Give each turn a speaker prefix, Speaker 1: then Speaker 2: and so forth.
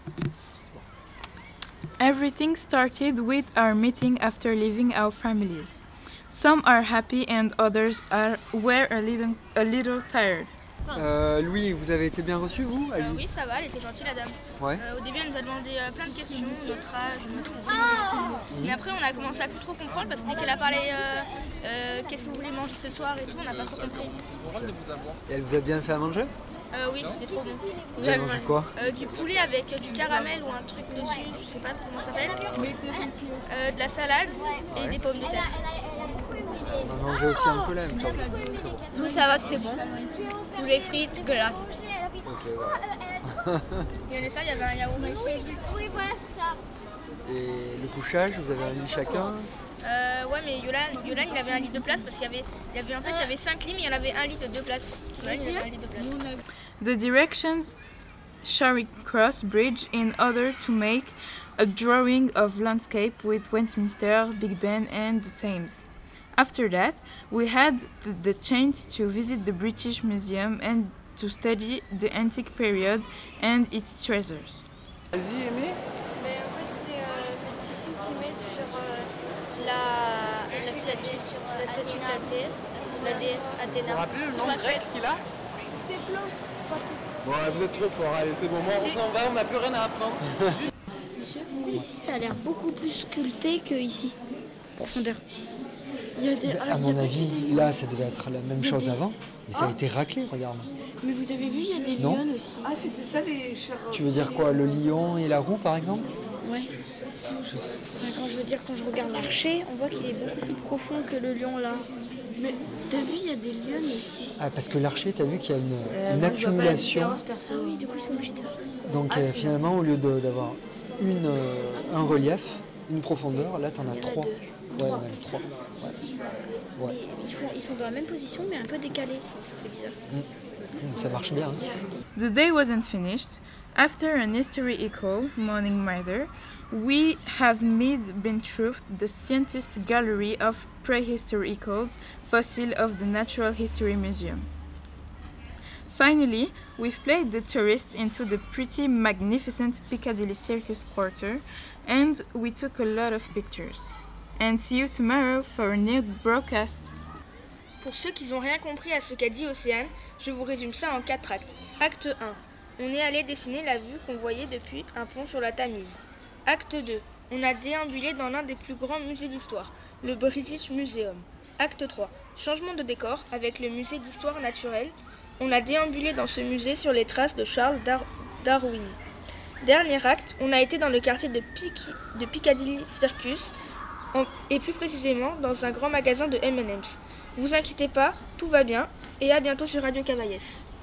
Speaker 1: Everything started with our meeting after leaving our families. Some are happy and others were a little tired.
Speaker 2: Louis, vous avez été bien reçu, vous, Ali?
Speaker 3: Oui, ça va, elle était gentille, la dame.
Speaker 2: Ouais.
Speaker 3: Au début, elle nous a demandé plein de questions, notre âge, notre vie. Mais après, on a commencé à plus trop comprendre parce que dès qu'elle a parlé qu'est-ce que vous voulez manger ce soir et tout, on n'a pas trop compris.
Speaker 2: Et elle vous a bien fait à manger?
Speaker 3: Oui, c'était trop bon.
Speaker 2: Vous avez mangé quoi?
Speaker 3: Du poulet avec du caramel ou un truc dessus, je sais pas comment ça s'appelle. De la salade et des pommes de terre.
Speaker 2: On a mangé aussi un peu la même chose.
Speaker 4: Nous, ça va, c'était bon. Poulet frites, glace.
Speaker 2: Ok, voilà.
Speaker 3: Il y avait ça, il y avait un yaourt aussi.
Speaker 4: Oui, voilà, c'est ça.
Speaker 2: Et le couchage, vous avez un lit chacun?
Speaker 3: Ouais, mais Yolan, il avait un lit de place parce qu'il y avait 5 lits, mais il y en avait un lit de 2 places. Yolan, il avait un lit de place.
Speaker 1: The directions Charing Cross Bridge in order to make a drawing of landscape with Westminster, Big Ben and the Thames. After that, we had the chance to visit the British Museum and to study the antique period and its treasures.
Speaker 5: Vas-y, Aimé.
Speaker 4: Mais en fait, c'est le tissu qu'ils mettent sur la statue de la déesse Athéna.
Speaker 5: Vous rappelez le nom grec qu'il a? Bon, vous êtes trop fort, allez, c'est bon, moi on s'en va, on n'a plus rien à apprendre.
Speaker 6: Monsieur, ici ça a l'air beaucoup plus sculpté que ici. Profondeur. Il y a des,
Speaker 2: À mon avis, là, ça devait être la même chose avant, mais ça a été raclé, regarde.
Speaker 6: Mais vous avez vu, il y a des
Speaker 2: Non.
Speaker 6: lions aussi.
Speaker 5: Ah, c'était ça les chers.
Speaker 2: Tu veux dire quoi, le lion et la roue, par exemple?
Speaker 6: Ouais. Quand je regarde l'archer, on voit qu'il est beaucoup plus profond que le lion là. Mais t'as vu, il y a des lions aussi.
Speaker 2: Ah, parce que l'archer, t'as vu qu'il y a une accumulation.
Speaker 6: Oui, du coup ils sont obligés de faire.
Speaker 2: Donc finalement, au lieu d'avoir un relief, une profondeur, là, t'en as trois. Ouais, même trois. Ouais.
Speaker 6: Ils sont dans la même position mais un peu décalés, ça fait bizarre.
Speaker 2: Ça marche bien. Hein.
Speaker 1: The day wasn't finished. After an history equal morning mother, we have been through the scientist gallery of prehistoricals fossil of the Natural History Museum. Finally, we've played the tourists into the pretty magnificent Piccadilly Circus Quarter and we took a lot of pictures. And see you tomorrow for a new broadcast.
Speaker 3: Pour ceux qui n'ont rien compris à ce qu'a dit Océane, je vous résume ça en 4 actes. Acte 1. On est allé dessiner la vue qu'on voyait depuis un pont sur la Tamise. Acte 2. On a déambulé dans l'un des plus grands musées d'histoire, le British Museum. Acte 3. Changement de décor avec le musée d'histoire naturelle. On a déambulé dans ce musée sur les traces de Charles Darwin. Dernier acte, on a été dans le quartier de Piccadilly Circus, et plus précisément dans un grand magasin de M&M's. Vous inquiétez pas, tout va bien, et à bientôt sur Radio Cavaillès.